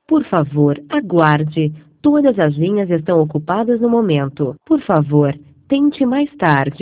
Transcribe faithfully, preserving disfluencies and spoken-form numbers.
Por favor, aguarde. Todas as linhas estão ocupadas no momento. Por favor, tente mais tarde.